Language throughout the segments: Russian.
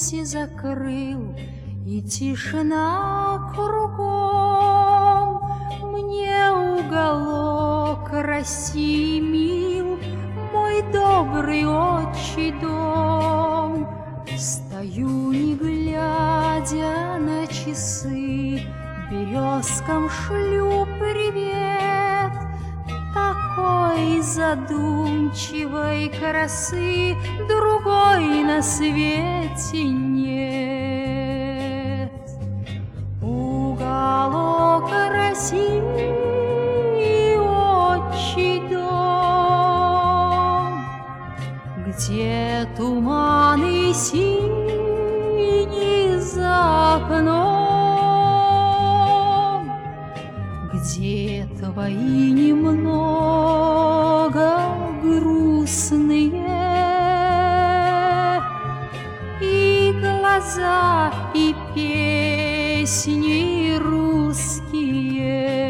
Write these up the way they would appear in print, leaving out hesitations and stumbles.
веки закрыл, и тишина кругом. Мне уголок России мил, мой добрый отчий дом. Стою, не глядя на часы, березкам шлю привет. Такой задумчивой красы другой на свете нет. Уголок России, отчий дом, где туманы синие за окном, где твои немного грустные и глаза, и песни русские.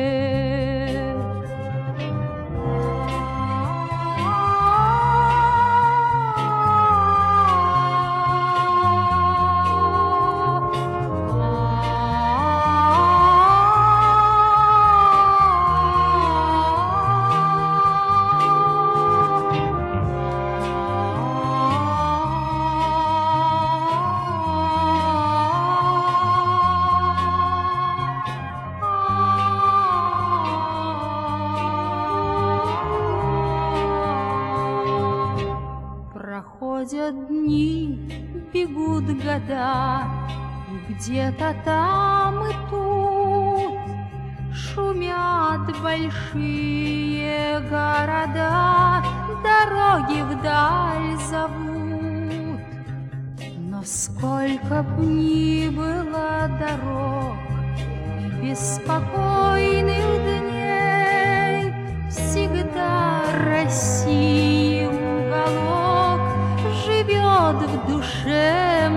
Проходят дни, бегут года, и где-то там и тут шумят большие города, дороги вдаль зовут. Но сколько б ни было дорог и беспокойных дней, всегда России уголок живет в душе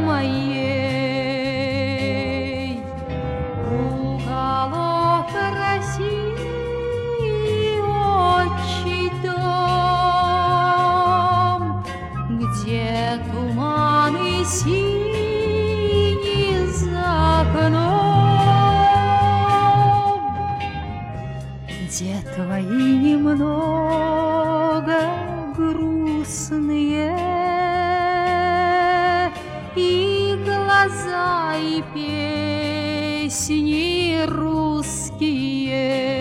моей. Уголок России, отчий дом, где туманы синие за окном, где твои немного грустные и глаза, и песни русские.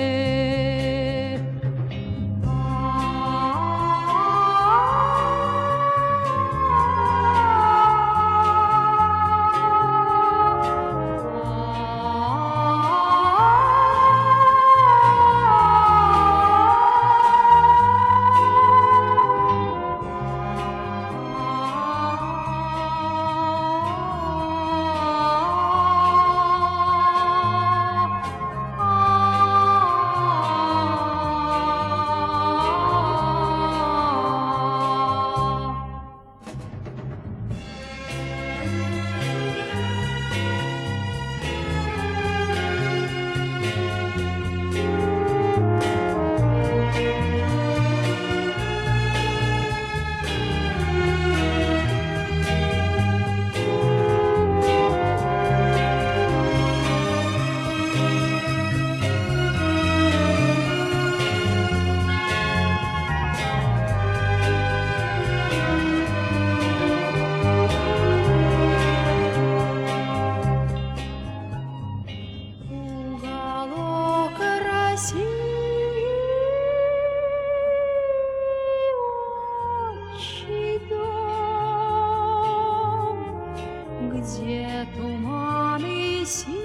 Где туманы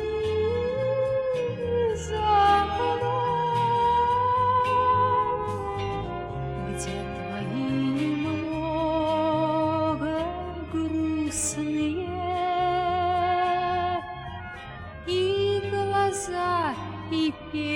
синие за окном, где твои немного грустные и глаза, и песни